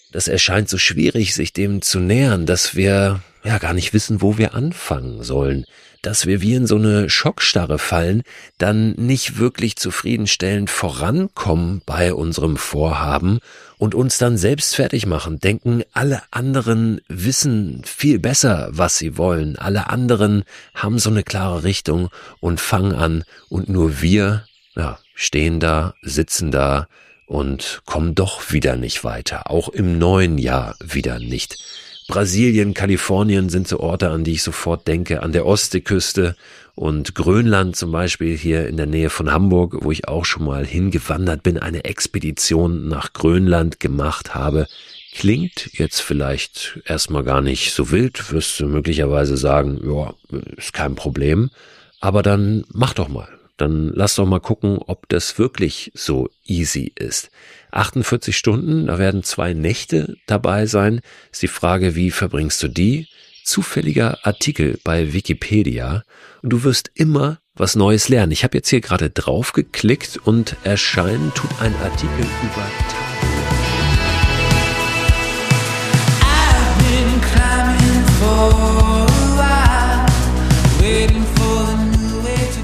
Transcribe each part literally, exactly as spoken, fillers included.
das erscheint so schwierig, sich dem zu nähern, dass wir ja gar nicht wissen, wo wir anfangen sollen, dass wir wie in so eine Schockstarre fallen, dann nicht wirklich zufriedenstellend vorankommen bei unserem Vorhaben und uns dann selbst fertig machen, denken, alle anderen wissen viel besser, was sie wollen, alle anderen haben so eine klare Richtung und fangen an und nur wir, ja, stehen da, sitzen da und kommen doch wieder nicht weiter, auch im neuen Jahr wieder nicht. Brasilien, Kalifornien sind so Orte, an die ich sofort denke, an der Ostseeküste und Grönland zum Beispiel hier in der Nähe von Hamburg, wo ich auch schon mal hingewandert bin, eine Expedition nach Grönland gemacht habe. Klingt jetzt vielleicht erstmal gar nicht so wild, wirst du möglicherweise sagen, ja, ist kein Problem, aber dann mach doch mal. Dann lass doch mal gucken, ob das wirklich so easy ist. achtundvierzig Stunden, da werden zwei Nächte dabei sein. Ist die Frage, wie verbringst du die? Zufälliger Artikel bei Wikipedia und du wirst immer was Neues lernen. Ich habe jetzt hier gerade drauf geklickt und erscheinen tut ein Artikel über I've been climbing for a while, waiting for the new way to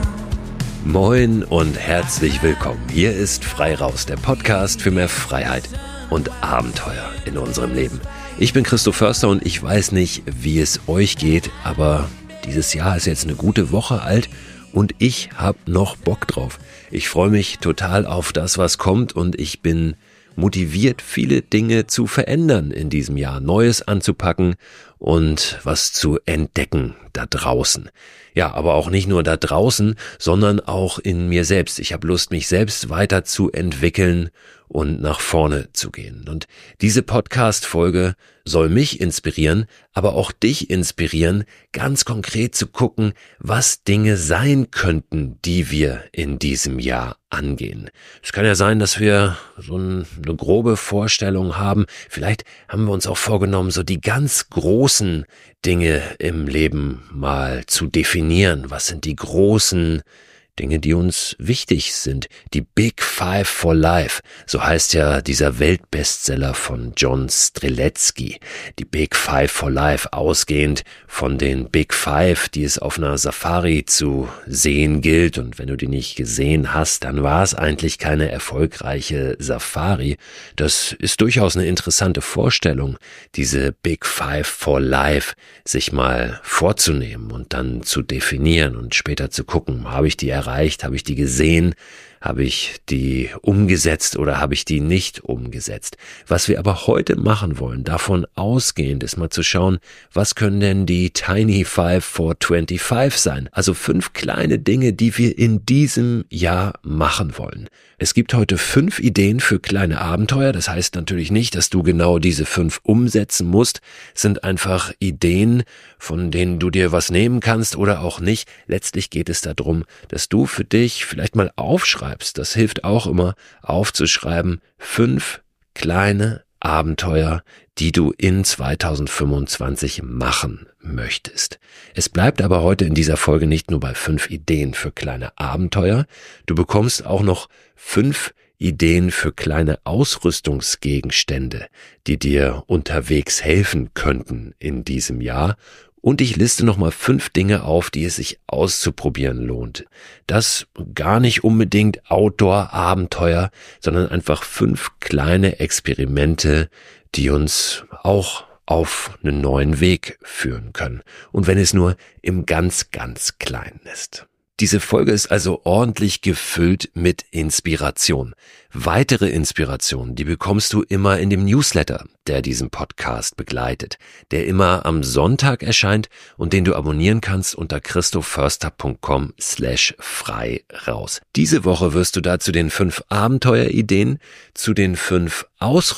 come. Moin und herzlich willkommen. Hier ist Frei Raus, der Podcast für mehr Freiheit und Abenteuer in unserem Leben. Ich bin Christoph Förster und ich weiß nicht, wie es euch geht, aber dieses Jahr ist jetzt eine gute Woche alt und ich habe noch Bock drauf. Ich freue mich total auf das, was kommt und ich bin motiviert, viele Dinge zu verändern in diesem Jahr, Neues anzupacken und was zu entdecken da draußen. Ja, aber auch nicht nur da draußen, sondern auch in mir selbst. Ich habe Lust, mich selbst weiterzuentwickeln und nach vorne zu gehen. Und diese Podcast-Folge soll mich inspirieren, aber auch dich inspirieren, ganz konkret zu gucken, was Dinge sein könnten, die wir in diesem Jahr angehen. Es kann ja sein, dass wir so eine grobe Vorstellung haben. Vielleicht haben wir uns auch vorgenommen, so die ganz großen Dinge im Leben mal zu definieren. Was sind die großen Dinge, die uns wichtig sind? Die Big Five for Life, so heißt ja dieser Weltbestseller von John Streletzky. Die Big Five for Life, ausgehend von den Big Five, die es auf einer Safari zu sehen gilt. Und wenn du die nicht gesehen hast, dann war es eigentlich keine erfolgreiche Safari. Das ist durchaus eine interessante Vorstellung, diese Big Five for Life sich mal vorzunehmen und dann zu definieren und später zu gucken, habe ich die erreicht, habe ich die gesehen, habe ich die umgesetzt oder habe ich die nicht umgesetzt? Was wir aber heute machen wollen, davon ausgehend, ist mal zu schauen, was können denn die Tiny Five for twenty-five sein? Also fünf kleine Dinge, die wir in diesem Jahr machen wollen. Es gibt heute fünf Ideen für kleine Abenteuer. Das heißt natürlich nicht, dass du genau diese fünf umsetzen musst. Es sind einfach Ideen, von denen du dir was nehmen kannst oder auch nicht. Letztlich geht es darum, dass du für dich vielleicht mal aufschreibst. Das hilft auch immer, aufzuschreiben, fünf kleine Abenteuer, die du in zweitausendfünfundzwanzig machen möchtest. Es bleibt aber heute in dieser Folge nicht nur bei fünf Ideen für kleine Abenteuer. Du bekommst auch noch fünf Ideen für kleine Ausrüstungsgegenstände, die dir unterwegs helfen könnten in diesem Jahr. Und ich liste nochmal fünf Dinge auf, die es sich auszuprobieren lohnt. Das gar nicht unbedingt Outdoor-Abenteuer, sondern einfach fünf kleine Experimente, die uns auch auf einen neuen Weg führen können. Und wenn es nur im ganz, ganz Kleinen ist. Diese Folge ist also ordentlich gefüllt mit Inspiration. Weitere Inspiration, die bekommst du immer in dem Newsletter, der diesen Podcast begleitet, der immer am Sonntag erscheint und den du abonnieren kannst unter christophförster punkt com slash frei raus. Diese Woche wirst du da zu den fünf Abenteuerideen, zu den fünf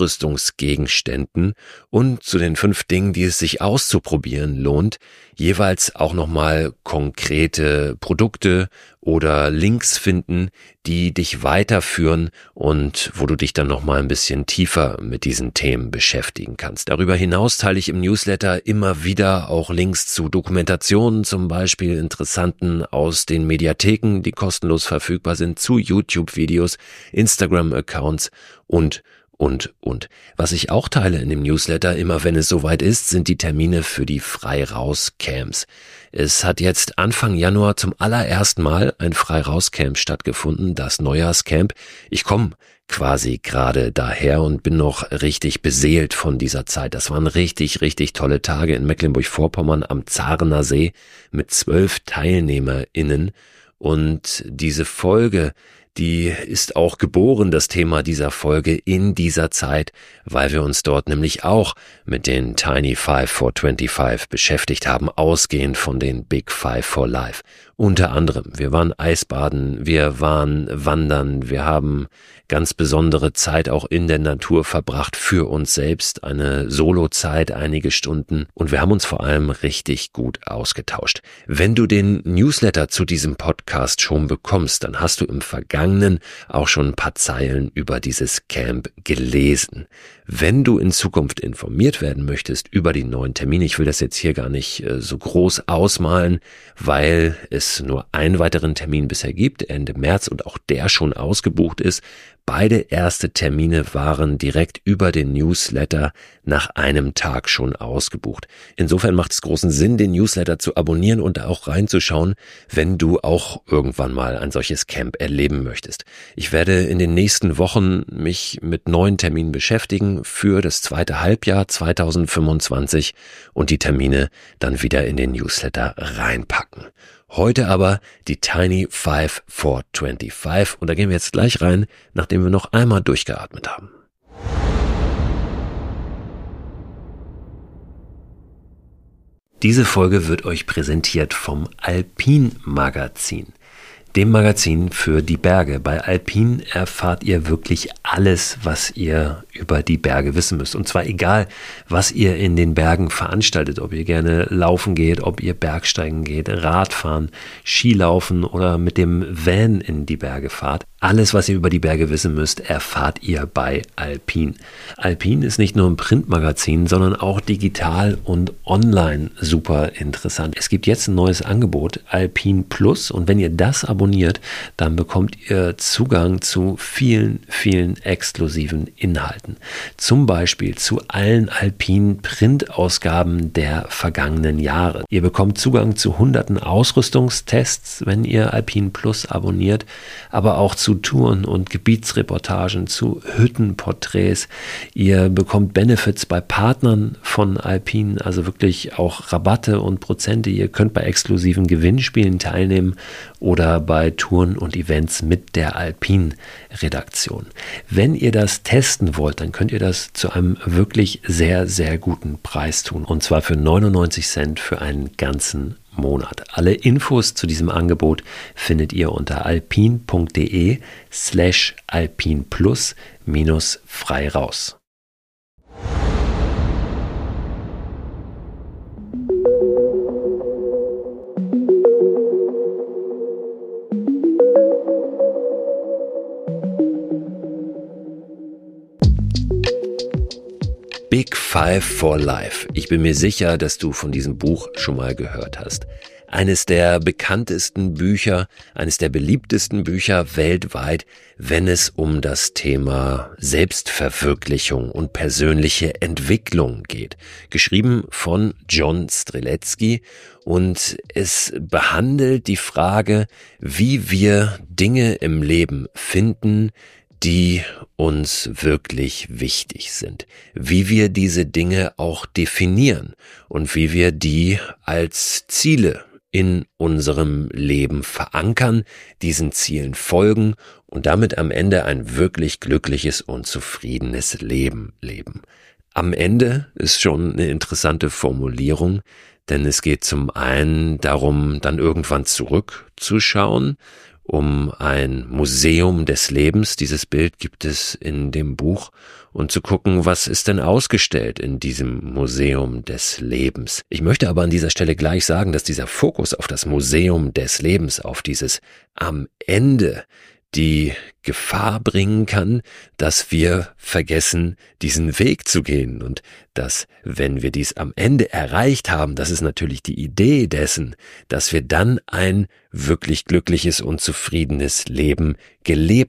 Ausrüstungsgegenständen und zu den fünf Dingen, die es sich auszuprobieren lohnt, jeweils auch nochmal konkrete Produkte oder Links finden, die dich weiterführen und wo du dich dann nochmal ein bisschen tiefer mit diesen Themen beschäftigen kannst. Darüber hinaus teile ich im Newsletter immer wieder auch Links zu Dokumentationen, zum Beispiel interessanten aus den Mediatheken, die kostenlos verfügbar sind, zu YouTube-Videos, Instagram-Accounts und und, und. Was ich auch teile in dem Newsletter, immer wenn es soweit ist, sind die Termine für die Frei-Raus-Camps. Es hat jetzt Anfang Januar zum allerersten Mal ein Frei-Raus-Camp stattgefunden, das Neujahrscamp. Ich komme quasi gerade daher und bin noch richtig beseelt von dieser Zeit. Das waren richtig, richtig tolle Tage in Mecklenburg-Vorpommern am Zarener See mit zwölf TeilnehmerInnen. Und diese Folge, die ist auch geboren, das Thema dieser Folge, in dieser Zeit, weil wir uns dort nämlich auch mit den Tiny Five for twenty-five beschäftigt haben, ausgehend von den Big Five for Life. Unter anderem, wir waren Eisbaden, wir waren wandern, wir haben ganz besondere Zeit auch in der Natur verbracht für uns selbst, eine Solozeit, einige Stunden, und wir haben uns vor allem richtig gut ausgetauscht. Wenn du den Newsletter zu diesem Podcast schon bekommst, dann hast du im Vergangenen auch schon ein paar Zeilen über dieses Camp gelesen. Wenn du in Zukunft informiert werden möchtest über die neuen Termine, ich will das jetzt hier gar nicht äh, so groß ausmalen, weil es nur einen weiteren Termin bisher gibt, Ende März, und auch der schon ausgebucht ist. Beide erste Termine waren direkt über den Newsletter nach einem Tag schon ausgebucht. Insofern macht es großen Sinn, den Newsletter zu abonnieren und da auch reinzuschauen, wenn du auch irgendwann mal ein solches Camp erleben möchtest. Ich werde in den nächsten Wochen mich mit neuen Terminen beschäftigen für das zweite Halbjahr zweitausendfünfundzwanzig und die Termine dann wieder in den Newsletter reinpacken. Heute aber die Tiny Five for twenty-five, und da gehen wir jetzt gleich rein, nachdem wir noch einmal durchgeatmet haben. Diese Folge wird euch präsentiert vom Alpin Magazin, dem Magazin für die Berge. Bei Alpin erfahrt ihr wirklich alles, was ihr über die Berge wissen müsst. Und zwar egal, was ihr in den Bergen veranstaltet, ob ihr gerne laufen geht, ob ihr Bergsteigen geht, Radfahren, Skilaufen oder mit dem Van in die Berge fahrt. Alles, was ihr über die Berge wissen müsst, erfahrt ihr bei Alpin. Alpin ist nicht nur ein Printmagazin, sondern auch digital und online super interessant. Es gibt jetzt ein neues Angebot, Alpin Plus, und wenn ihr das abonniert, dann bekommt ihr Zugang zu vielen, vielen exklusiven Inhalten. Zum Beispiel zu allen Alpin Printausgaben der vergangenen Jahre. Ihr bekommt Zugang zu hunderten Ausrüstungstests, wenn ihr Alpin Plus abonniert, aber auch zu Touren und Gebietsreportagen, zu Hüttenporträts. Ihr bekommt Benefits bei Partnern von Alpin, also wirklich auch Rabatte und Prozente. Ihr könnt bei exklusiven Gewinnspielen teilnehmen oder bei Touren und Events mit der Alpin-Redaktion. Wenn ihr das testen wollt, dann könnt ihr das zu einem wirklich sehr, sehr guten Preis tun. Und zwar für neunundneunzig Cent für einen ganzen Monat. Alle Infos zu diesem Angebot findet ihr unter alpin.de slash alpinplus minus frei raus. Big Five for Life. Ich bin mir sicher, dass du von diesem Buch schon mal gehört hast. Eines der bekanntesten Bücher, eines der beliebtesten Bücher weltweit, wenn es um das Thema Selbstverwirklichung und persönliche Entwicklung geht. Geschrieben von John Streletzky, und es behandelt die Frage, wie wir Dinge im Leben finden, die uns wirklich wichtig sind, wie wir diese Dinge auch definieren und wie wir die als Ziele in unserem Leben verankern, diesen Zielen folgen und damit am Ende ein wirklich glückliches und zufriedenes Leben leben. Am Ende ist schon eine interessante Formulierung, denn es geht zum einen darum, dann irgendwann zurückzuschauen, um ein Museum des Lebens, dieses Bild gibt es in dem Buch, und zu gucken, was ist denn ausgestellt in diesem Museum des Lebens. Ich möchte aber an dieser Stelle gleich sagen, dass dieser Fokus auf das Museum des Lebens, auf dieses am Ende, die Gefahr bringen kann, dass wir vergessen, diesen Weg zu gehen, und dass, wenn wir dies am Ende erreicht haben, das ist natürlich die Idee dessen, dass wir dann ein wirklich glückliches und zufriedenes Leben gelebt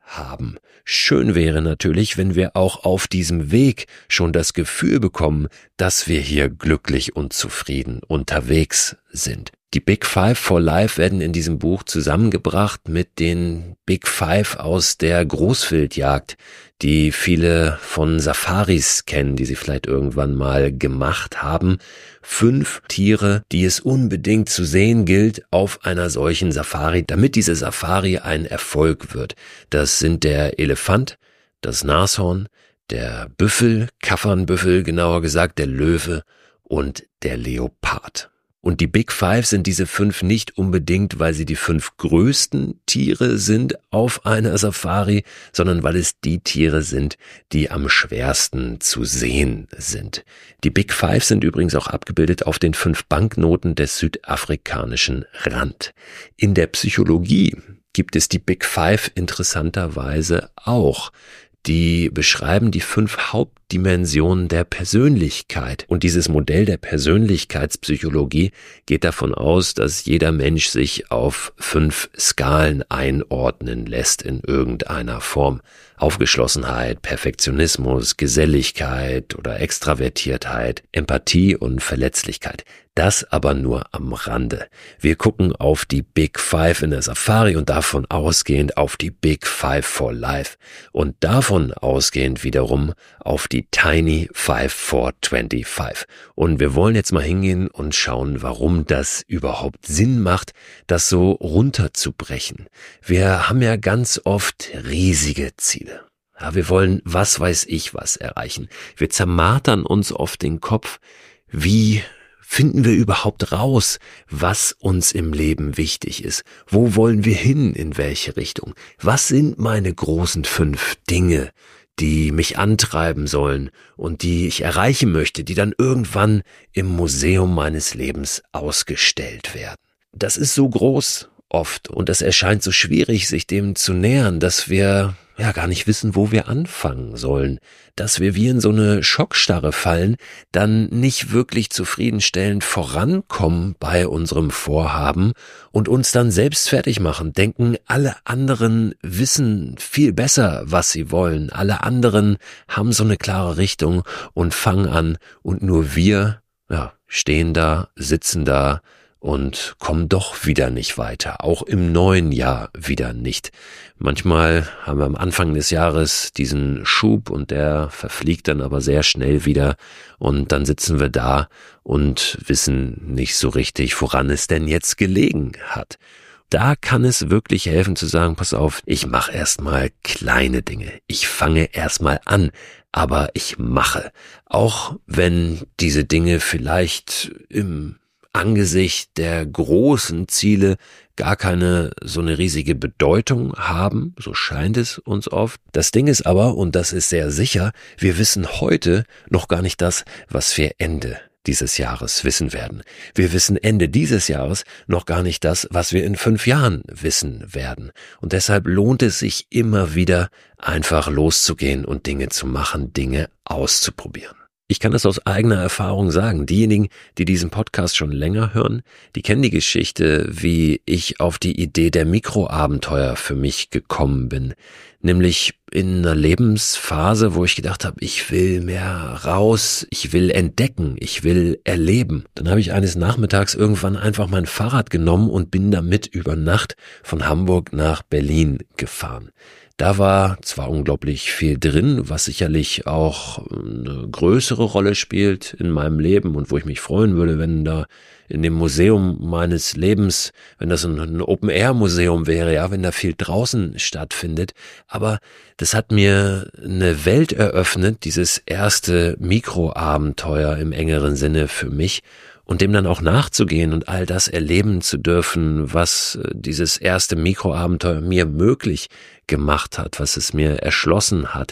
haben. Schön wäre natürlich, wenn wir auch auf diesem Weg schon das Gefühl bekommen, dass wir hier glücklich und zufrieden unterwegs sind. Die Big Five for Life werden in diesem Buch zusammengebracht mit den Big Five aus der Großwildjagd, die viele von Safaris kennen, die sie vielleicht irgendwann mal gemacht haben. Fünf Tiere, die es unbedingt zu sehen gilt auf einer solchen Safari, damit diese Safari ein Erfolg wird. Das sind der Elefant, das Nashorn, der Büffel, Kaffernbüffel genauer gesagt, der Löwe und der Leopard. Und die Big Five sind diese fünf nicht unbedingt, weil sie die fünf größten Tiere sind auf einer Safari, sondern weil es die Tiere sind, die am schwersten zu sehen sind. Die Big Five sind übrigens auch abgebildet auf den fünf Banknoten des südafrikanischen Rand. In der Psychologie gibt es die Big Five interessanterweise auch. Die beschreiben die fünf Hauptdimensionen der Persönlichkeit. Und dieses Modell der Persönlichkeitspsychologie geht davon aus, dass jeder Mensch sich auf fünf Skalen einordnen lässt in irgendeiner Form. Aufgeschlossenheit, Perfektionismus, Geselligkeit oder Extravertiertheit, Empathie und Verletzlichkeit. Das aber nur am Rande. Wir gucken auf die Big Five in der Safari und davon ausgehend auf die Big Five for Life und davon ausgehend wiederum auf die Tiny Five for twenty-five. Und wir wollen jetzt mal hingehen und schauen, warum das überhaupt Sinn macht, das so runterzubrechen. Wir haben ja ganz oft riesige Ziele. Ja, wir wollen was weiß ich was erreichen. Wir zermartern uns oft den Kopf, wie finden wir überhaupt raus, was uns im Leben wichtig ist? Wo wollen wir hin, in welche Richtung? Was sind meine großen fünf Dinge, die mich antreiben sollen und die ich erreichen möchte, die dann irgendwann im Museum meines Lebens ausgestellt werden? Das ist so groß oft und es erscheint so schwierig, sich dem zu nähern, dass wir ja gar nicht wissen, wo wir anfangen sollen, dass wir wie in so eine Schockstarre fallen, dann nicht wirklich zufriedenstellend vorankommen bei unserem Vorhaben und uns dann selbst fertig machen, denken, alle anderen wissen viel besser, was sie wollen, alle anderen haben so eine klare Richtung und fangen an und nur wir, ja, stehen da, sitzen da und kommen doch wieder nicht weiter, auch im neuen Jahr wieder nicht. Manchmal haben wir am Anfang des Jahres diesen Schub und der verfliegt dann aber sehr schnell wieder und dann sitzen wir da und wissen nicht so richtig, woran es denn jetzt gelegen hat. Da kann es wirklich helfen zu sagen, pass auf, ich mache erstmal kleine Dinge, ich fange erstmal an, aber ich mache, auch wenn diese Dinge vielleicht im Angesicht der großen Ziele gar keine so eine riesige Bedeutung haben, so scheint es uns oft. Das Ding ist aber, und das ist sehr sicher, wir wissen heute noch gar nicht das, was wir Ende dieses Jahres wissen werden. Wir wissen Ende dieses Jahres noch gar nicht das, was wir in fünf Jahren wissen werden. Und deshalb lohnt es sich immer wieder, einfach loszugehen und Dinge zu machen, Dinge auszuprobieren. Ich kann das aus eigener Erfahrung sagen. Diejenigen, die diesen Podcast schon länger hören, die kennen die Geschichte, wie ich auf die Idee der Mikroabenteuer für mich gekommen bin. Nämlich in einer Lebensphase, wo ich gedacht habe, ich will mehr raus, ich will entdecken, ich will erleben. Dann habe ich eines Nachmittags irgendwann einfach mein Fahrrad genommen und bin damit über Nacht von Hamburg nach Berlin gefahren. Da war zwar unglaublich viel drin, was sicherlich auch eine größere Rolle spielt in meinem Leben und wo ich mich freuen würde, wenn da in dem Museum meines Lebens, wenn das ein Open-Air-Museum wäre, ja, wenn da viel draußen stattfindet. Aber das hat mir eine Welt eröffnet, dieses erste Mikroabenteuer im engeren Sinne für mich. Und dem dann auch nachzugehen und all das erleben zu dürfen, was dieses erste Mikroabenteuer mir möglich gemacht hat, was es mir erschlossen hat,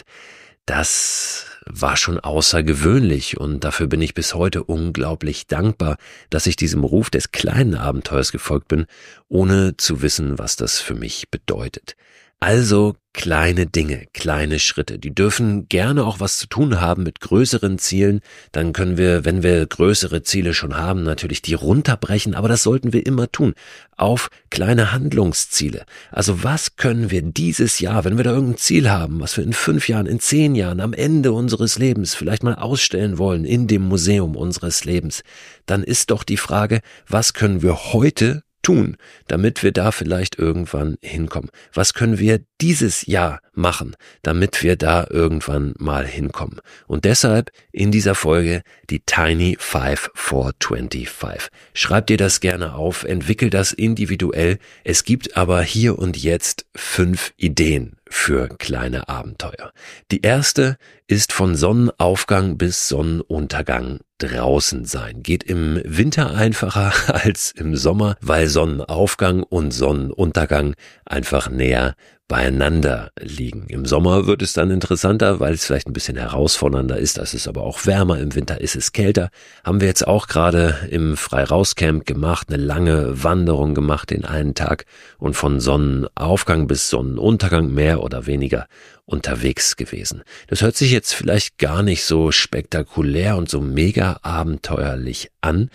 das war schon außergewöhnlich und dafür bin ich bis heute unglaublich dankbar, dass ich diesem Ruf des kleinen Abenteuers gefolgt bin, ohne zu wissen, was das für mich bedeutet. Also kleine Dinge, kleine Schritte, die dürfen gerne auch was zu tun haben mit größeren Zielen. Dann können wir, wenn wir größere Ziele schon haben, natürlich die runterbrechen, aber das sollten wir immer tun, auf kleine Handlungsziele. Also was können wir dieses Jahr, wenn wir da irgendein Ziel haben, was wir in fünf Jahren, in zehn Jahren, am Ende unseres Lebens vielleicht mal ausstellen wollen in dem Museum unseres Lebens, dann ist doch die Frage, was können wir heute tun, damit wir da vielleicht irgendwann hinkommen? Was können wir dieses Jahr machen, damit wir da irgendwann mal hinkommen? Und deshalb in dieser Folge die Tiny Five for twenty-five. Schreib dir das gerne auf, entwickel das individuell. Es gibt aber hier und jetzt fünf Ideen für kleine Abenteuer. Die erste ist von Sonnenaufgang bis Sonnenuntergang draußen sein. Geht im Winter einfacher als im Sommer, weil Sonnenaufgang und Sonnenuntergang einfach näher beieinander liegen. Im Sommer wird es dann interessanter, weil es vielleicht ein bisschen herausfordernder ist. Es ist aber auch wärmer. Im Winter ist es kälter. Haben wir jetzt auch gerade im Frei-Raus-Camp gemacht, eine lange Wanderung gemacht den einen Tag und von Sonnenaufgang bis Sonnenuntergang mehr oder weniger unterwegs gewesen. Das hört sich jetzt vielleicht gar nicht so spektakulär und so mega abenteuerlich an,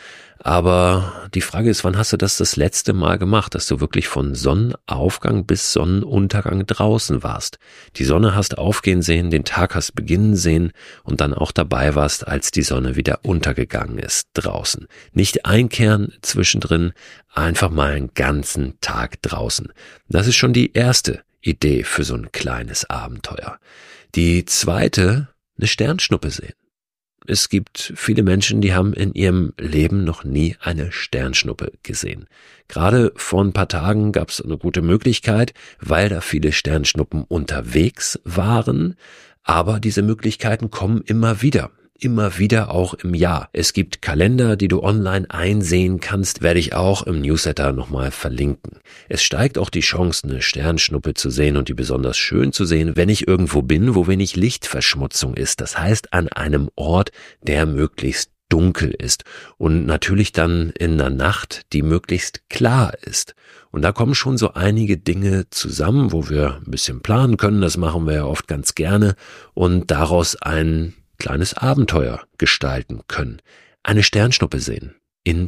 aber die Frage ist, wann hast du das das letzte Mal gemacht, dass du wirklich von Sonnenaufgang bis Sonnenuntergang draußen warst? Die Sonne hast aufgehen sehen, den Tag hast beginnen sehen und dann auch dabei warst, als die Sonne wieder untergegangen ist draußen. Nicht einkehren zwischendrin, einfach mal einen ganzen Tag draußen. Das ist schon die erste Idee für so ein kleines Abenteuer. Die zweite, eine Sternschnuppe sehen. Es gibt viele Menschen, die haben in ihrem Leben noch nie eine Sternschnuppe gesehen. Gerade vor ein paar Tagen gab es eine gute Möglichkeit, weil da viele Sternschnuppen unterwegs waren. Aber diese Möglichkeiten kommen immer wieder. Immer wieder auch im Jahr. Es gibt Kalender, die du online einsehen kannst, werde ich auch im Newsletter nochmal verlinken. Es steigt auch die Chance, eine Sternschnuppe zu sehen und die besonders schön zu sehen, wenn ich irgendwo bin, wo wenig Lichtverschmutzung ist. Das heißt, an einem Ort, der möglichst dunkel ist und natürlich dann in der Nacht, die möglichst klar ist. Und da kommen schon so einige Dinge zusammen, wo wir ein bisschen planen können. Das machen wir ja oft ganz gerne und daraus ein kleines Abenteuer gestalten können. Eine Sternschnuppe sehen in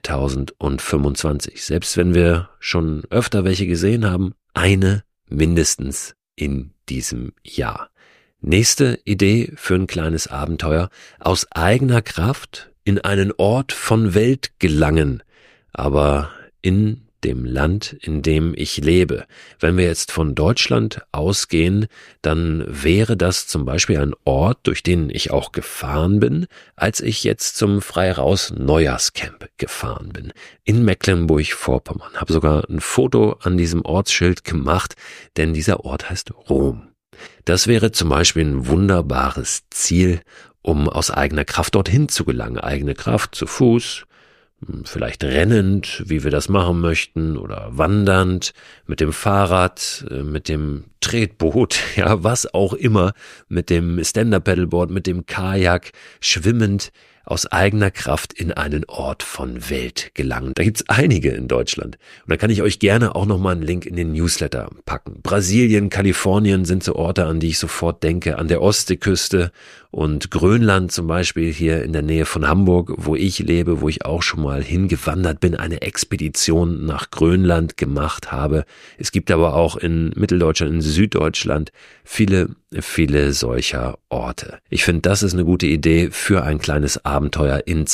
zweitausendfünfundzwanzig. Selbst wenn wir schon öfter welche gesehen haben, eine mindestens in diesem Jahr. Nächste Idee für ein kleines Abenteuer: aus eigener Kraft in einen Ort von Welt gelangen, aber in dem Land, in dem ich lebe. Wenn wir jetzt von Deutschland ausgehen, dann wäre das zum Beispiel ein Ort, durch den ich auch gefahren bin, als ich jetzt zum Frei-Raus-Neujahrscamp gefahren bin. In Mecklenburg-Vorpommern. Habe sogar ein Foto an diesem Ortsschild gemacht, denn dieser Ort heißt Rom. Das wäre zum Beispiel ein wunderbares Ziel, um aus eigener Kraft dorthin zu gelangen. Eigene Kraft zu Fuß, vielleicht rennend, wie wir das machen möchten, oder wandernd, mit dem Fahrrad, mit dem Tretboot, ja, was auch immer, mit dem Stand-Up-Paddleboard, mit dem Kajak, schwimmend, aus eigener Kraft in einen Ort von Welt gelangen. Da gibt's einige in Deutschland. Und da kann ich euch gerne auch nochmal einen Link in den Newsletter packen. Brasilien, Kalifornien sind so Orte, an die ich sofort denke, an der Ostseeküste und Grönland zum Beispiel hier in der Nähe von Hamburg, wo ich lebe, wo ich auch schon mal hingewandert bin, eine Expedition nach Grönland gemacht habe. Es gibt aber auch in Mitteldeutschland, in Süddeutschland viele, viele solcher Orte. Ich finde, das ist eine gute Idee für ein kleines Abenteuer in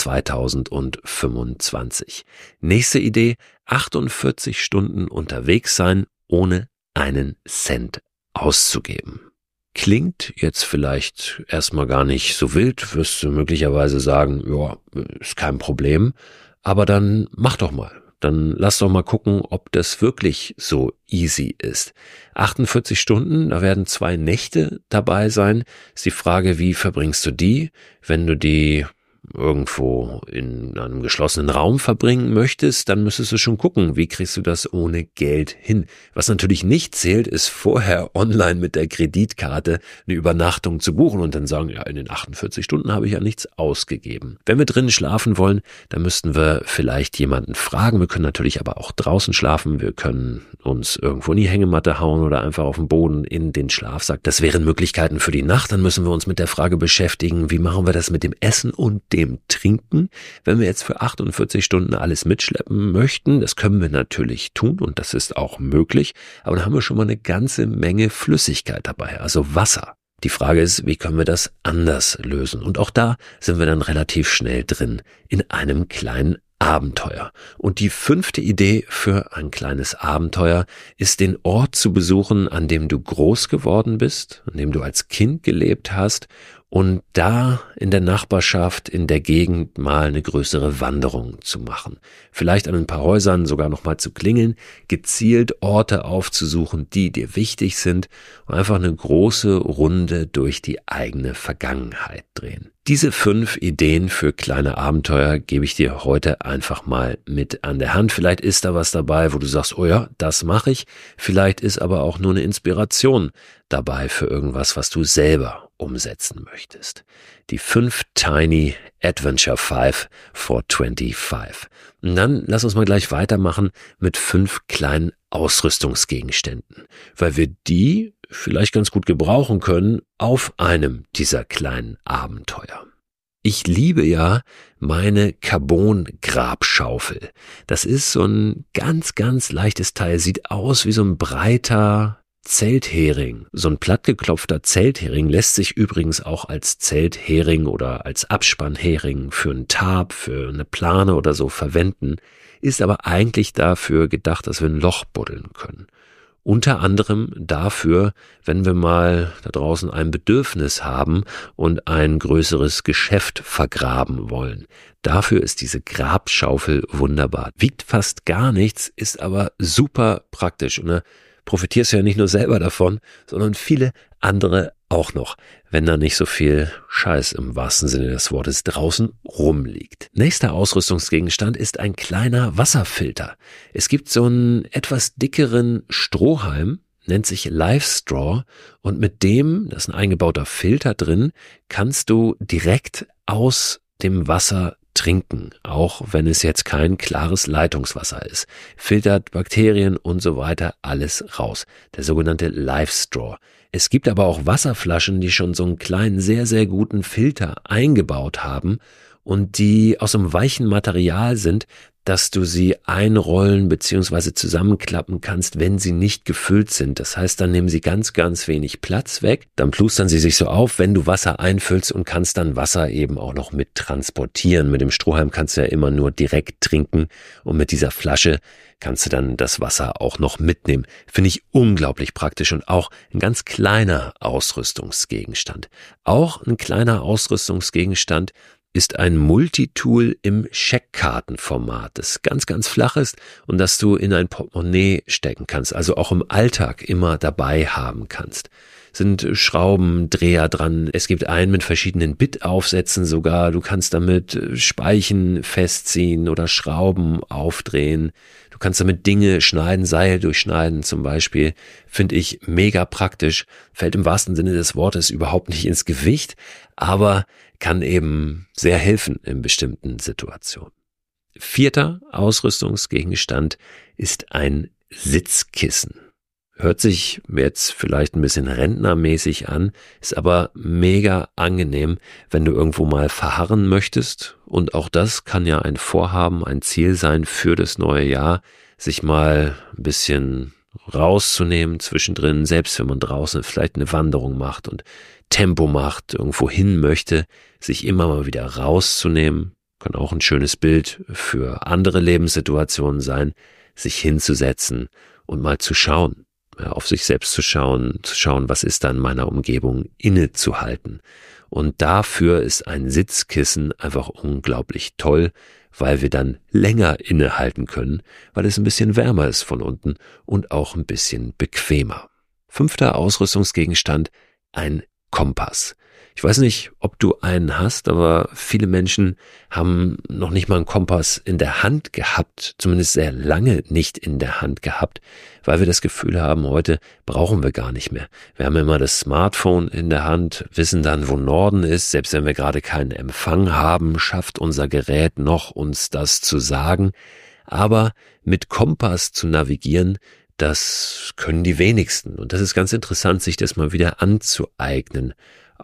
zweitausendfünfundzwanzig. Nächste Idee: achtundvierzig Stunden unterwegs sein, ohne einen Cent auszugeben. Klingt jetzt vielleicht erstmal gar nicht so wild, wirst du möglicherweise sagen, ja, ist kein Problem, aber dann mach doch mal. Dann lass doch mal gucken, ob das wirklich so easy ist. achtundvierzig Stunden, da werden zwei Nächte dabei sein. Ist die Frage, wie verbringst du die? Wenn du die irgendwo in einem geschlossenen Raum verbringen möchtest, dann müsstest du schon gucken, wie kriegst du das ohne Geld hin. Was natürlich nicht zählt, ist vorher online mit der Kreditkarte eine Übernachtung zu buchen und dann sagen, ja, in den achtundvierzig Stunden habe ich ja nichts ausgegeben. Wenn wir drinnen schlafen wollen, dann müssten wir vielleicht jemanden fragen. Wir können natürlich aber auch draußen schlafen. Wir können uns irgendwo in die Hängematte hauen oder einfach auf den Boden in den Schlafsack. Das wären Möglichkeiten für die Nacht. Dann müssen wir uns mit der Frage beschäftigen, wie machen wir das mit dem Essen und dem Trinken? Wenn wir jetzt für achtundvierzig Stunden alles mitschleppen möchten, das können wir natürlich tun und das ist auch möglich, aber dann haben wir schon mal eine ganze Menge Flüssigkeit dabei, also Wasser. Die Frage ist, wie können wir das anders lösen? Und auch da sind wir dann relativ schnell drin in einem kleinen Abenteuer. Und die fünfte Idee für ein kleines Abenteuer ist, den Ort zu besuchen, an dem du groß geworden bist, an dem du als Kind gelebt hast und da in der Nachbarschaft, in der Gegend mal eine größere Wanderung zu machen. Vielleicht an ein paar Häusern sogar nochmal zu klingeln, gezielt Orte aufzusuchen, die dir wichtig sind und einfach eine große Runde durch die eigene Vergangenheit drehen. Diese fünf Ideen für kleine Abenteuer gebe ich dir heute einfach mal mit an der Hand. Vielleicht ist da was dabei, wo du sagst, oh ja, das mache ich. Vielleicht ist aber auch nur eine Inspiration dabei für irgendwas, was du selber umsetzen möchtest. Die fünf Tiny Adventure Five for twenty-five. Und dann lass uns mal gleich weitermachen mit fünf kleinen Ausrüstungsgegenständen, weil wir die vielleicht ganz gut gebrauchen können auf einem dieser kleinen Abenteuer. Ich liebe ja meine Carbon-Grabschaufel. Das ist so ein ganz, ganz leichtes Teil, sieht aus wie so ein breiter Zelthering. So ein plattgeklopfter Zelthering lässt sich übrigens auch als Zelthering oder als Abspannhering für einen Tarp, für eine Plane oder so verwenden, ist aber eigentlich dafür gedacht, dass wir ein Loch buddeln können. Unter anderem dafür, wenn wir mal da draußen ein Bedürfnis haben und ein größeres Geschäft vergraben wollen. Dafür ist diese Grabschaufel wunderbar. Wiegt fast gar nichts, ist aber super praktisch und da profitierst du ja nicht nur selber davon, sondern viele andere auch noch, wenn da nicht so viel Scheiß im wahrsten Sinne des Wortes draußen rumliegt. Nächster Ausrüstungsgegenstand ist ein kleiner Wasserfilter. Es gibt so einen etwas dickeren Strohhalm, nennt sich Live Straw und mit dem, da ist ein eingebauter Filter drin, kannst du direkt aus dem Wasser trinken, auch wenn es jetzt kein klares Leitungswasser ist. Filtert Bakterien und so weiter alles raus. Der sogenannte Live Straw. Es gibt aber auch Wasserflaschen, die schon so einen kleinen, sehr, sehr guten Filter eingebaut haben und die aus einem weichen Material sind, dass du sie einrollen bzw. zusammenklappen kannst, wenn sie nicht gefüllt sind. Das heißt, dann nehmen sie ganz, ganz wenig Platz weg. Dann plustern sie sich so auf, wenn du Wasser einfüllst und kannst dann Wasser eben auch noch mit transportieren. Mit dem Strohhalm kannst du ja immer nur direkt trinken und mit dieser Flasche kannst du dann das Wasser auch noch mitnehmen. Finde ich unglaublich praktisch und auch ein ganz kleiner Ausrüstungsgegenstand. Auch ein kleiner Ausrüstungsgegenstand ist ein Multitool im Scheckkartenformat, das ganz, ganz flach ist und das du in ein Portemonnaie stecken kannst, also auch im Alltag immer dabei haben kannst. Sind Schrauben, Dreher dran, es gibt einen mit verschiedenen Bit-Aufsätzen sogar, du kannst damit Speichen festziehen oder Schrauben aufdrehen, du kannst damit Dinge schneiden, Seil durchschneiden zum Beispiel, finde ich mega praktisch, fällt im wahrsten Sinne des Wortes überhaupt nicht ins Gewicht, aber kann eben sehr helfen in bestimmten Situationen. Vierter Ausrüstungsgegenstand ist ein Sitzkissen. Hört sich jetzt vielleicht ein bisschen rentnermäßig an, ist aber mega angenehm, wenn du irgendwo mal verharren möchtest. Und auch das kann ja ein Vorhaben, ein Ziel sein für das neue Jahr, sich mal ein bisschen rauszunehmen zwischendrin, selbst wenn man draußen vielleicht eine Wanderung macht und Tempo macht, irgendwo hin möchte, sich immer mal wieder rauszunehmen, kann auch ein schönes Bild für andere Lebenssituationen sein, sich hinzusetzen und mal zu schauen, ja, auf sich selbst zu schauen, zu schauen, was ist da in meiner Umgebung, innezuhalten. Und dafür ist ein Sitzkissen einfach unglaublich toll, weil wir dann länger innehalten können, weil es ein bisschen wärmer ist von unten und auch ein bisschen bequemer. Fünfter Ausrüstungsgegenstand, ein Kompass. Ich weiß nicht, ob du einen hast, aber viele Menschen haben noch nicht mal einen Kompass in der Hand gehabt, zumindest sehr lange nicht in der Hand gehabt, weil wir das Gefühl haben, heute brauchen wir gar nicht mehr. Wir haben immer das Smartphone in der Hand, wissen dann, wo Norden ist. Selbst wenn wir gerade keinen Empfang haben, schafft unser Gerät noch, uns das zu sagen. Aber mit Kompass zu navigieren, das können die wenigsten. Und das ist ganz interessant, sich das mal wieder anzueignen.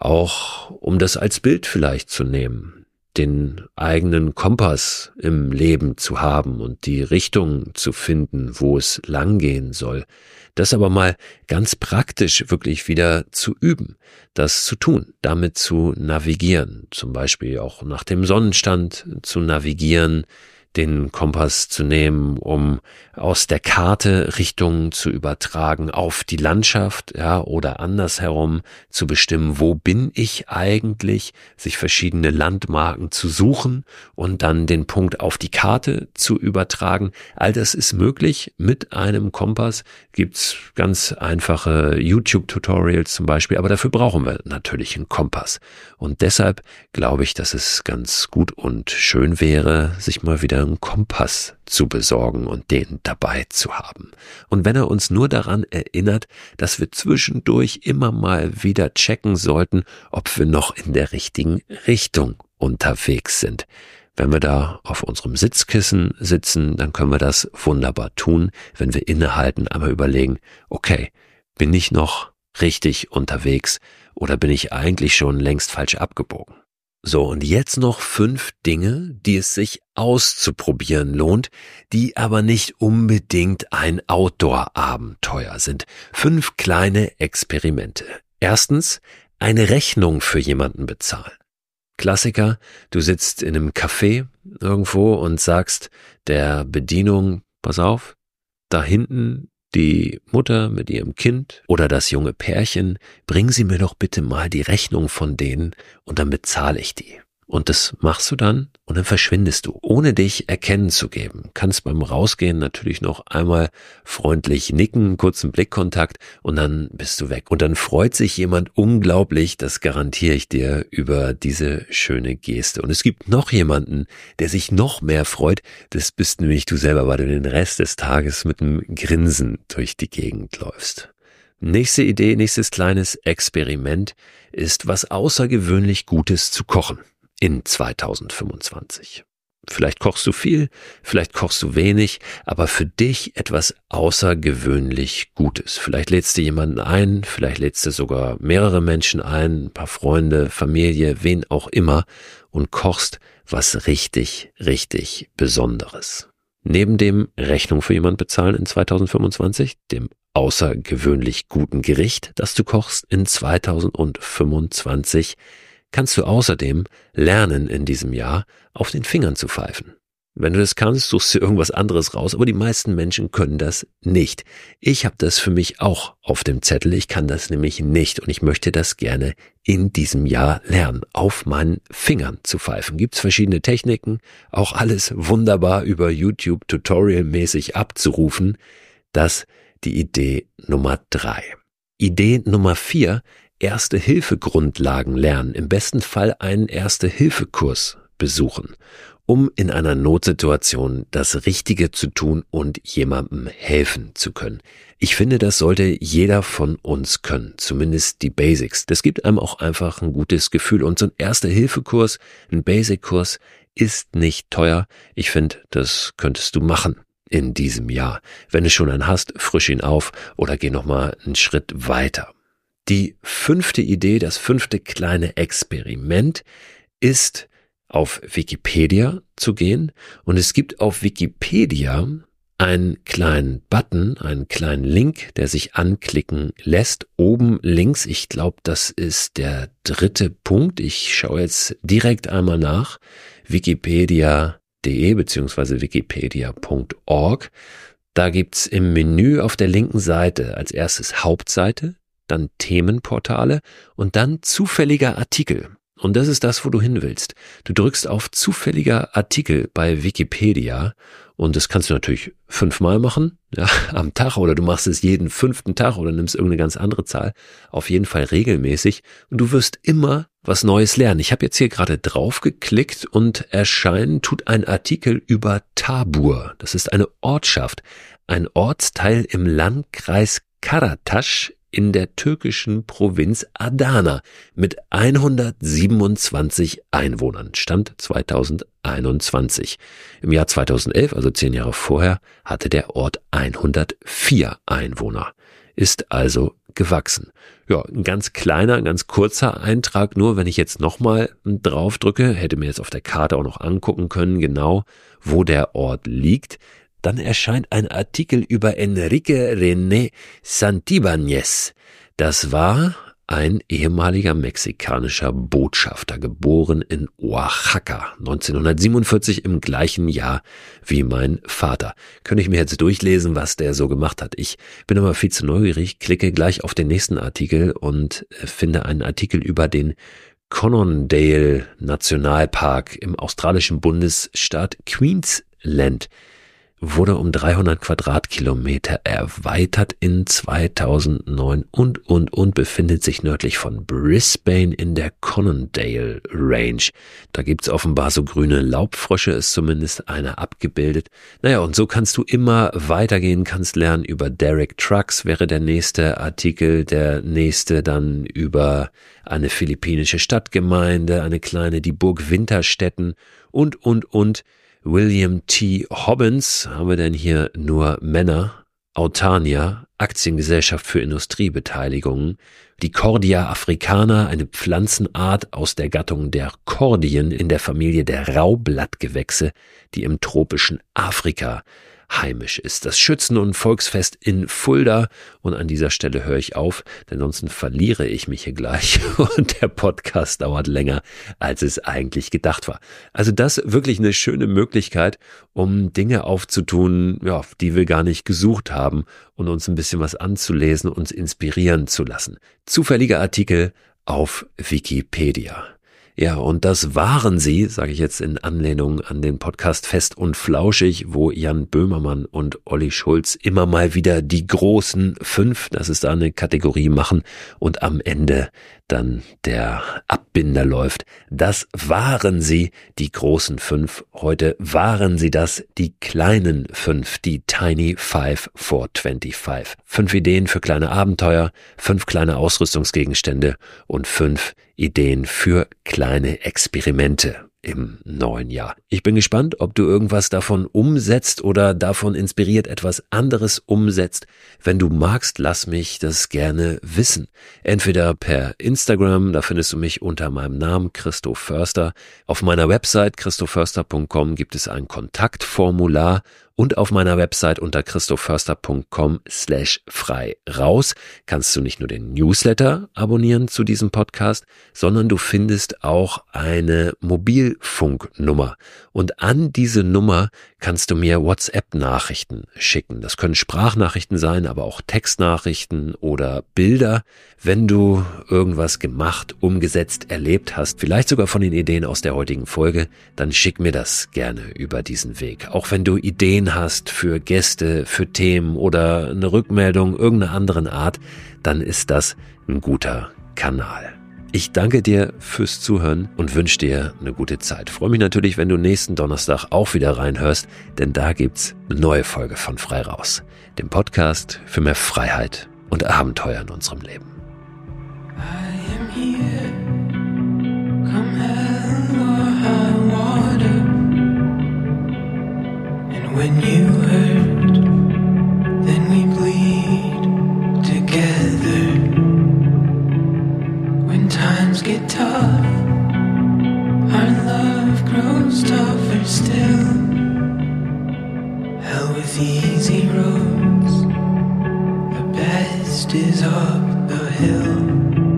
Auch um das als Bild vielleicht zu nehmen, den eigenen Kompass im Leben zu haben und die Richtung zu finden, wo es langgehen soll. Das aber mal ganz praktisch wirklich wieder zu üben, das zu tun, damit zu navigieren, zum Beispiel auch nach dem Sonnenstand zu navigieren, den Kompass zu nehmen, um aus der Karte Richtungen zu übertragen auf die Landschaft, ja, oder andersherum zu bestimmen, wo bin ich eigentlich, sich verschiedene Landmarken zu suchen und dann den Punkt auf die Karte zu übertragen. All das ist möglich mit einem Kompass. Gibt's ganz einfache YouTube-Tutorials zum Beispiel, aber dafür brauchen wir natürlich einen Kompass. Und deshalb glaube ich, dass es ganz gut und schön wäre, sich mal wieder einen Kompass zu besorgen und den dabei zu haben. Und wenn er uns nur daran erinnert, dass wir zwischendurch immer mal wieder checken sollten, ob wir noch in der richtigen Richtung unterwegs sind. Wenn wir da auf unserem Sitzkissen sitzen, dann können wir das wunderbar tun, wenn wir innehalten, einmal überlegen, okay, bin ich noch richtig unterwegs oder bin ich eigentlich schon längst falsch abgebogen? So, und jetzt noch fünf Dinge, die es sich auszuprobieren lohnt, die aber nicht unbedingt ein Outdoor-Abenteuer sind. Fünf kleine Experimente. Erstens, eine Rechnung für jemanden bezahlen. Klassiker, du sitzt in einem Café irgendwo und sagst der Bedienung, pass auf, da hinten die Mutter mit ihrem Kind oder das junge Pärchen, bringen Sie mir doch bitte mal die Rechnung von denen und dann bezahle ich die. Und das machst du dann und dann verschwindest du, ohne dich erkennen zu geben. Kannst beim Rausgehen natürlich noch einmal freundlich nicken, kurzen Blickkontakt und dann bist du weg. Und dann freut sich jemand unglaublich, das garantiere ich dir, über diese schöne Geste. Und es gibt noch jemanden, der sich noch mehr freut. Das bist nämlich du selber, weil du den Rest des Tages mit einem Grinsen durch die Gegend läufst. Nächste Idee, nächstes kleines Experiment ist, was außergewöhnlich Gutes zu kochen. In zweitausendfünfundzwanzig. Vielleicht kochst du viel, vielleicht kochst du wenig, aber für dich etwas außergewöhnlich Gutes. Vielleicht lädst du jemanden ein, vielleicht lädst du sogar mehrere Menschen ein, ein paar Freunde, Familie, wen auch immer und kochst was richtig, richtig Besonderes. Neben dem Rechnung für jemanden bezahlen in zweitausendfünfundzwanzig, dem außergewöhnlich guten Gericht, das du kochst in zweitausendfünfundzwanzig, kannst du außerdem lernen in diesem Jahr, auf den Fingern zu pfeifen. Wenn du das kannst, suchst du irgendwas anderes raus, aber die meisten Menschen können das nicht. Ich habe das für mich auch auf dem Zettel, ich kann das nämlich nicht und ich möchte das gerne in diesem Jahr lernen, auf meinen Fingern zu pfeifen. Gibt's verschiedene Techniken, auch alles wunderbar über YouTube tutorialmäßig abzurufen. Das die Idee Nummer drei. Idee Nummer vier, Erste-Hilfe-Grundlagen lernen, im besten Fall einen Erste-Hilfe-Kurs besuchen, um in einer Notsituation das Richtige zu tun und jemandem helfen zu können. Ich finde, das sollte jeder von uns können, zumindest die Basics. Das gibt einem auch einfach ein gutes Gefühl und so ein Erste-Hilfe-Kurs, ein Basic-Kurs ist nicht teuer. Ich finde, das könntest du machen in diesem Jahr. Wenn du schon einen hast, frisch ihn auf oder geh nochmal einen Schritt weiter. Die fünfte Idee, das fünfte kleine Experiment ist, auf Wikipedia zu gehen. Und es gibt auf Wikipedia einen kleinen Button, einen kleinen Link, der sich anklicken lässt. Oben links, ich glaube, das ist der dritte Punkt. Ich schaue jetzt direkt einmal nach. Wikipedia punkt de bzw. wikipedia punkt org. Da gibt's im Menü auf der linken Seite als erstes Hauptseite, dann Themenportale und dann zufälliger Artikel. Und das ist das, wo du hin willst. Du drückst auf zufälliger Artikel bei Wikipedia und das kannst du natürlich fünfmal machen, ja, am Tag, oder du machst es jeden fünften Tag oder nimmst irgendeine ganz andere Zahl. Auf jeden Fall regelmäßig und du wirst immer was Neues lernen. Ich habe jetzt hier gerade drauf geklickt und erscheinen tut ein Artikel über Tabur. Das ist eine Ortschaft, ein Ortsteil im Landkreis Karataş in der türkischen Provinz Adana mit hundertsiebenundzwanzig Einwohnern. Stand zweitausendeinundzwanzig. Im Jahr zweitausendelf, also zehn Jahre vorher, hatte der Ort hundertvier Einwohner. Ist also gewachsen. Ja, ein ganz kleiner, ein ganz kurzer Eintrag. Nur wenn ich jetzt nochmal drauf drücke, hätte mir jetzt auf der Karte auch noch angucken können, genau wo der Ort liegt. Dann erscheint ein Artikel über Enrique René Santibáñez. Das war ein ehemaliger mexikanischer Botschafter, geboren in Oaxaca, neunzehnhundertsiebenundvierzig, im gleichen Jahr wie mein Vater. Könnte ich mir jetzt durchlesen, was der so gemacht hat. Ich bin aber viel zu neugierig, klicke gleich auf den nächsten Artikel und finde einen Artikel über den Conondale Nationalpark im australischen Bundesstaat Queensland. Wurde um dreihundert Quadratkilometer erweitert in zweitausendneun und, und, und befindet sich nördlich von Brisbane in der Conondale Range. Da gibt's offenbar so grüne Laubfrösche, ist zumindest einer abgebildet. Naja, und so kannst du immer weitergehen, kannst lernen über Derek Trucks, wäre der nächste Artikel, der nächste dann über eine philippinische Stadtgemeinde, eine kleine, die Burg Winterstetten und, und, und. William T. Hobbins, haben wir denn hier nur Männer, Autania, Aktiengesellschaft für Industriebeteiligungen, die Cordia africana, eine Pflanzenart aus der Gattung der Cordien in der Familie der Raublattgewächse, die im tropischen Afrika heimisch ist. Das Schützen- und Volksfest in Fulda. Und an dieser Stelle höre ich auf, denn sonst verliere ich mich hier gleich und der Podcast dauert länger, als es eigentlich gedacht war. Also das wirklich eine schöne Möglichkeit, um Dinge aufzutun, ja, die wir gar nicht gesucht haben und uns ein bisschen was anzulesen, uns inspirieren zu lassen. Zufällige Artikel auf Wikipedia. Ja, und das waren sie, sage ich jetzt in Anlehnung an den Podcast Fest und Flauschig, wo Jan Böhmermann und Olli Schulz immer mal wieder die großen fünf, das ist da eine Kategorie, machen und am Ende dann der Abbinder läuft. Das waren sie, die großen fünf. Heute waren sie das, die kleinen fünf, die Tiny Five for twenty-five. Fünf Ideen für kleine Abenteuer, fünf kleine Ausrüstungsgegenstände und fünf Ideen für kleine Experimente im neuen Jahr. Ich bin gespannt, ob du irgendwas davon umsetzt oder davon inspiriert etwas anderes umsetzt. Wenn du magst, lass mich das gerne wissen. Entweder per Instagram, da findest du mich unter meinem Namen Christo Förster. Auf meiner Website christo förster punkt com gibt es ein Kontaktformular und auf meiner Website unter christo förster punkt com slash frei raus kannst du nicht nur den Newsletter abonnieren zu diesem Podcast, sondern du findest auch eine Mobilfunknummer. Und an diese Nummer kannst du mir WhatsApp-Nachrichten schicken. Das können Sprachnachrichten sein, aber auch Textnachrichten oder Bilder. Wenn du irgendwas gemacht, umgesetzt, erlebt hast, vielleicht sogar von den Ideen aus der heutigen Folge, dann schick mir das gerne über diesen Weg. Auch wenn du Ideen hast für Gäste, für Themen oder eine Rückmeldung irgendeiner anderen Art, dann ist das ein guter Kanal. Ich danke dir fürs Zuhören und wünsche dir eine gute Zeit. Freue mich natürlich, wenn du nächsten Donnerstag auch wieder reinhörst, denn da gibt's eine neue Folge von Frei Raus, dem Podcast für mehr Freiheit und Abenteuer in unserem Leben. I am here, come hell or high water, and when you hurt, then we bleed together. When times get tough, our love grows tougher still. Hell with easy roads, the best is up the hill.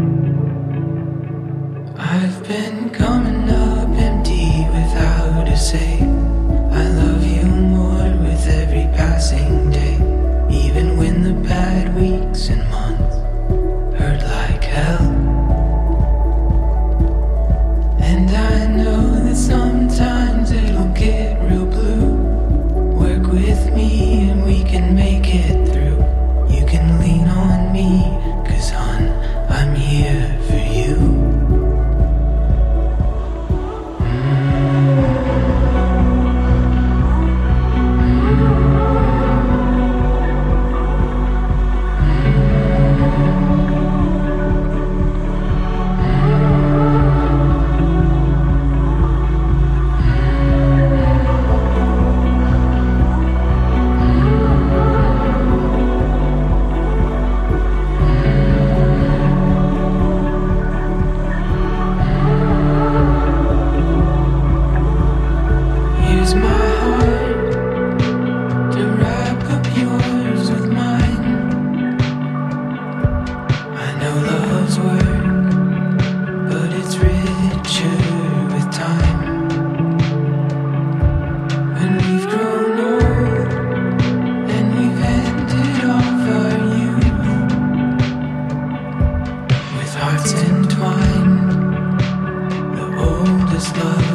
I've been coming up empty without a say. I love you more with every passing day, even when the bad weeks and months hurt like hell. love.